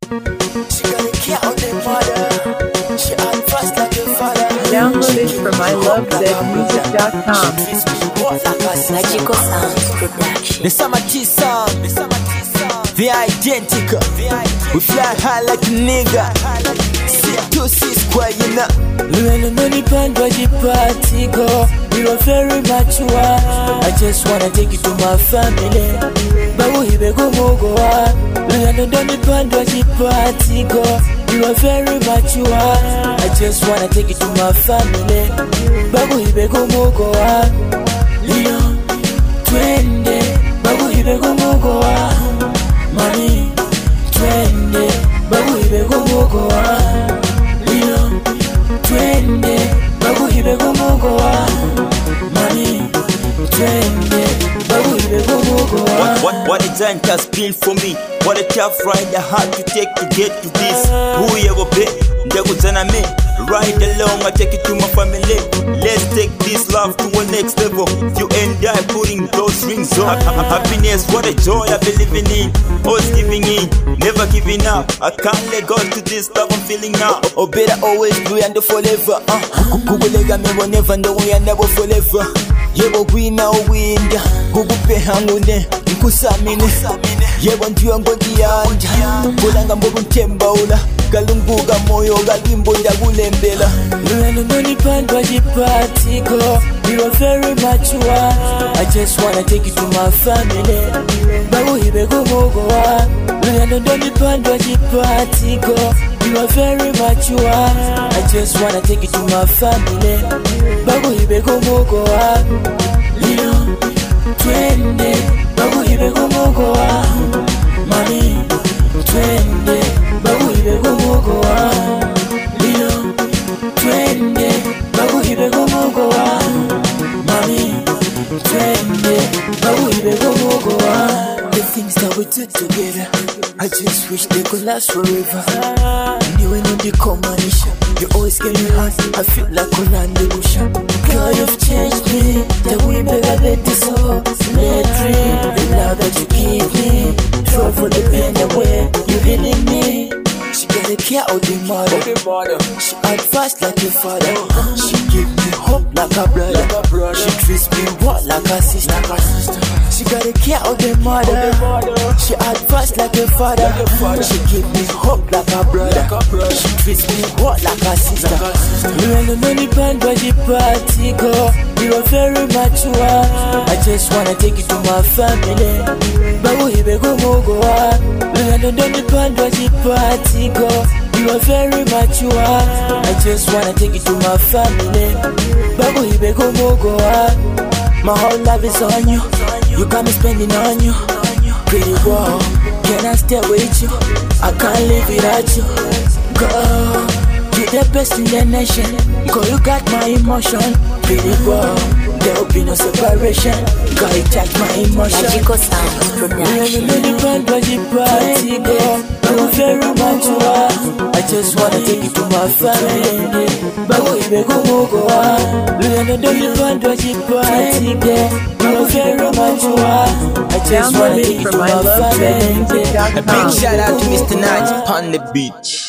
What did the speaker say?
She got a cat on the mother. She act fast like a father. Download it from ilovezmusic.com. Magical Sounds Production. The summer T-Sound, the identical. We fly high like a nigga. C2C square, you know. We don't depend on the party go. We are very mature. I just wanna take you to my family. Babu hibe go mogo. We don't depend on the party go. You are very mature. I just wanna take you to my family. Babu hibe go mogo. Lino, twende. Babu hibe go mogo. Mami, twende. Babu hibe go mogo. Lino, twende. Babu hibe go mogo. Mami, twende. Babu hibe go mogo. What a giant has been for me. What a tough ride I had to take to get to this. Who you ever bet? Ndeguzana me. Ride along, I take it to my family. Let's take this love to a next level. You and I putting those rings on. Happiness, what a joy I be living in. Always giving in, never giving up. I can't let go to this love I'm feeling now. Oh, better always blue and forever. Kukulega me will never know we are never forever. Yebo wina winda. Kukupe hangune. Nkusamine. Yebo ndiyo ngondiyanja. Kulanga mbogu ntemba ula. Galunguga moyo galimbo ndagulembela. Don't depend on the party go. You are very mature. I just wanna take you to my family. Babu hibe go mogo. Don't depend on the party go. You are very mature. I just wanna take you to my family. Babu hibe go mogo. Lino, twende. Babu hibe go mogo. Mami, twende. Babu hibe go mogo. Lino, twende. Babu hibe go mogo. Mami, twende. Babu hibe go mogo. The things that we do together, I just wish they could last forever. You ain't on the combination. You always get me hot. I feel like Orlando Busha. Girl, you've changed me. That we better let this all. Let dream. The love that you give me. Trouble the pain away. You healing me. She got a cat on the mother. She act fast like a father. She give me hope like a brother. She treats me what like a sister. She got a cat on the mother. She act fast like a father. She give me hope like a brother. She treats me what like a sister. You ain't no depend on the party go. You are very mature. I just wanna take you to my family. Babu hibe go mogo. Don't depend on the party go. You are very mature. I just wanna take you to my family. Babu hibe go mogo. My whole life is on you. You got me spending on you. Pretty girl, can I stay with you? I can't live without you. Girl, you're the best in the nation. Girl, you got my emotion. Pretty girl, there'll be no separation. Girl, you touch my emotion. Magical Sounds Production. Party girl, you're very mature. I just wanna take you to my family. Babu hibe go mogo. Don't depend on the party girl. You're very mature. I just wanna Download take it you from to my family. ilovezmusic.com. A big shout out to Mr. Naj on the beach.